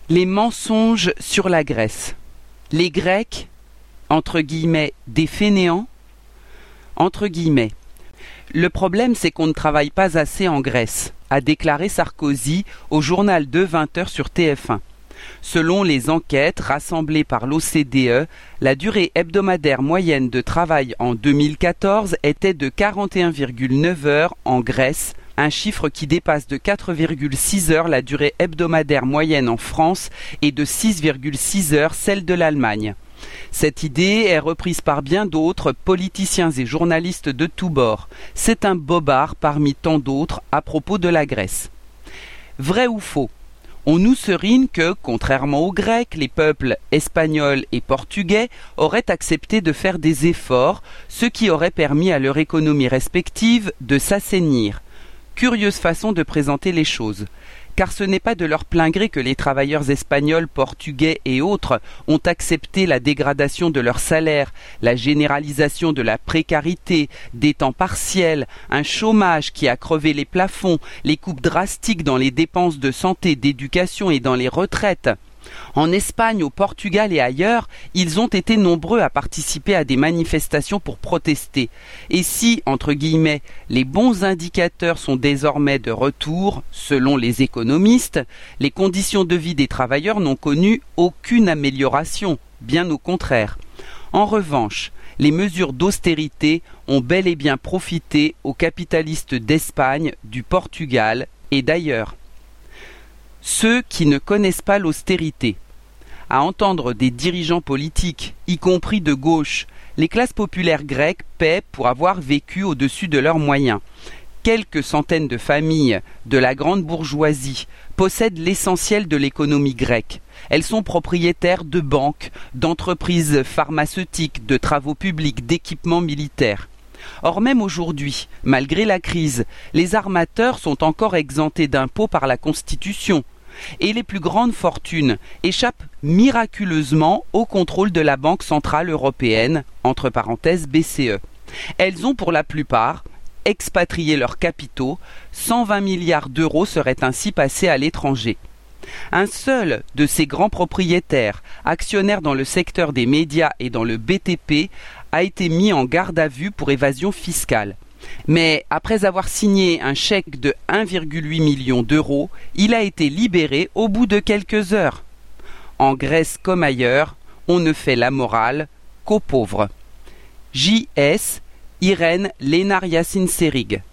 Les mensonges sur la Grèce. Les Grecs, entre guillemets, des fainéants, entre guillemets. Le problème, c'est qu'on ne travaille pas assez en Grèce, a déclaré Sarkozy au journal de 20h sur TF1. Selon les enquêtes rassemblées par l'OCDE, la durée hebdomadaire moyenne de travail en 2014 était de 41,9 heures en Grèce, un chiffre qui dépasse de 4,6 heures la durée hebdomadaire moyenne en France et de 6,6 heures celle de l'Allemagne. Cette idée est reprise par bien d'autres politiciens et journalistes de tous bords. C'est un bobard parmi tant d'autres à propos de la Grèce. Vrai ou faux ? On nous serine que, contrairement aux Grecs, les peuples espagnols et portugais auraient accepté de faire des efforts, ce qui aurait permis à leur économie respective de s'assainir. Curieuse façon de présenter les choses. Car ce n'est pas de leur plein gré que les travailleurs espagnols, portugais et autres ont accepté la dégradation de leur salaire, la généralisation de la précarité, des temps partiels, un chômage qui a crevé les plafonds, les coupes drastiques dans les dépenses de santé, d'éducation et dans les retraites. En Espagne, au Portugal et ailleurs, ils ont été nombreux à participer à des manifestations pour protester. Et si, entre guillemets, les bons indicateurs sont désormais de retour, selon les économistes, les conditions de vie des travailleurs n'ont connu aucune amélioration, bien au contraire. En revanche, les mesures d'austérité ont bel et bien profité aux capitalistes d'Espagne, du Portugal et d'ailleurs. Ceux qui ne connaissent pas l'austérité. À entendre des dirigeants politiques, y compris de gauche, les classes populaires grecques paient pour avoir vécu au-dessus de leurs moyens. Quelques centaines de familles de la grande bourgeoisie possèdent l'essentiel de l'économie grecque. Elles sont propriétaires de banques, d'entreprises pharmaceutiques, de travaux publics, d'équipements militaires. Or même aujourd'hui, malgré la crise, les armateurs sont encore exemptés d'impôts par la Constitution. Et les plus grandes fortunes échappent miraculeusement au contrôle de la Banque centrale européenne, entre parenthèses BCE. Elles ont pour la plupart expatrié leurs capitaux, 120 milliards d'euros seraient ainsi passés à l'étranger. Un seul de ces grands propriétaires, actionnaires dans le secteur des médias et dans le BTP, a été mis en garde à vue pour évasion fiscale. Mais après avoir signé un chèque de 1,8 million d'euros, il a été libéré au bout de quelques heures. En Grèce comme ailleurs, on ne fait la morale qu'aux pauvres. J.S. Irène Lénariasine Sérig.